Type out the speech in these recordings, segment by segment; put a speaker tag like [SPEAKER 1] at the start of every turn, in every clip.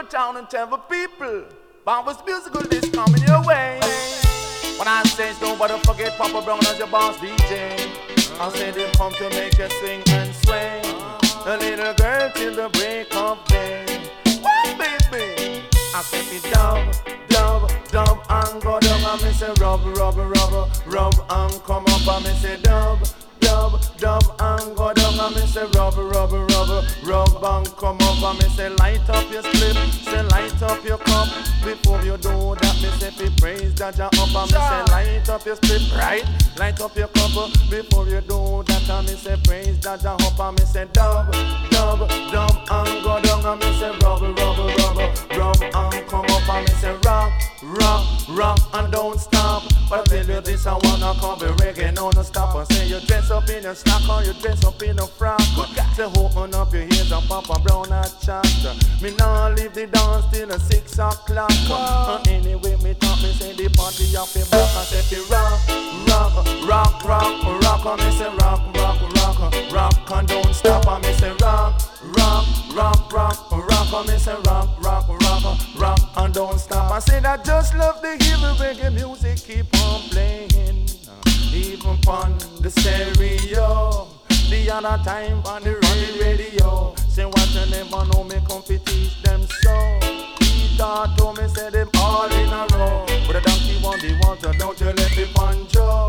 [SPEAKER 1] town and tell the people Bamboo's musical is coming your way. When I say nobody forget Papa Brown as your boss DJ. I say they come to make you swing and sway. A little girl till the break of day. What baby? I say me dub, dub, dub and go down. And me say rub, rub, rub, rub and come up. And me say dub, dub, dub and go down. And me say rub, rub, rub, rub and come up. And me say light up your slip, say light up your cup. Before you do that, me say fi praise Jaja up. And me say light up your slip, right? Light up your cup. Before you do that, and me say praise Jaja up. And me say dub, dub, dub and go down. And me say rub, rub, rub, rub and come up. And me say rock, rock, rock and don't stop. But I tell you this, I wanna cover reggae, no stop. I say you dress up in a snack or you dress up in a frock. Say open up your ears and Papa Brown a chat. Me nah leave the dance till 6 o'clock. Anyway me talk, me say the party up your back. I say fi rock, rock, rock, rock, rock. And me say rock, rock, rock, rock and don't stop. And me say rock, rock, rock, rock, rock. And me say rock, rock, rock, rock and don't stop. I say that just love the evil reggae music keep on playing, even on the stereo. The other time on the radio, say what you never know, me come fi teach them so. He thought to me, say them all in a row. But a donkey want the water, don't you let me poncho.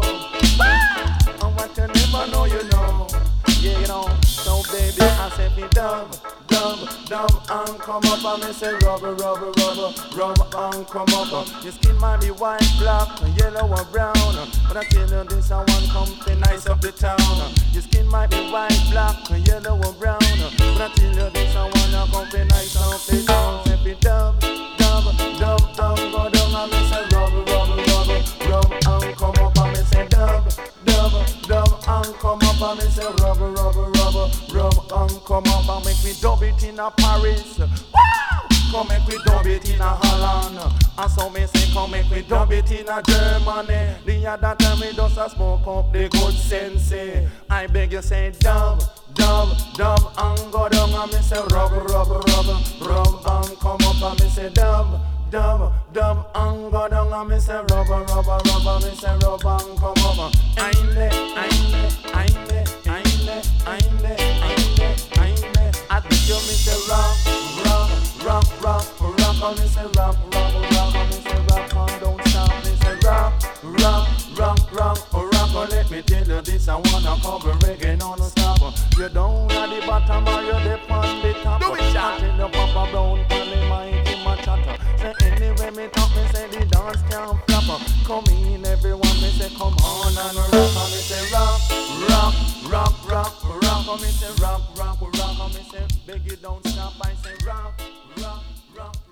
[SPEAKER 1] And what you never know, you know. Yeah, you know. So baby, I say me dub, dub, dub and come up. And me say rub, rub, rub, rub and come up. Your skin might be white, black, yellow or brown. But I tell you this, I want something nice up the town. Your skin might be white, black, yellow or brown. But I tell you this, I want something nice up the town. Say me dub, dub, dub and go down. And me say rub, rub, rub, rub and come up. And me say dub, dub, dub and come up. And me say rub, rub, rub, rub and come up. And make me dub it in a Paris. Come make me dub it in a Holland. And so me say come make me dub it in a Germany. The other time me just a smoke up the good sense. I beg you say dub, dub, dub and go down. And me say rub, rub, rub, rub and come up. And me say dub, dub, dub and go down. And me say rub, rub, rub. And me say rub and come up. I'm there, I'm there, I'm there, I'm there, I'm there, I'm there, I'm there. I think you me say rock, rock, rock, rock, rock. And me say rock, rock, rock. And me say rock and don't stop. Me say rock, rock, rock, rock, rock. And let me tell you this, I wanna cover reggae non-stop. You down at the bottom or you dip on the top. Do it, Jack. Until you Papa Brown on the mic in my chatter. Say anyway me talk, me say the dance can't flop. Come in everyone, me say come on and rock. And me say rock, rock, rock, rock, rock. And me say rock, rock, rock. And me say beg you don't stop. I say rock, rock, rock.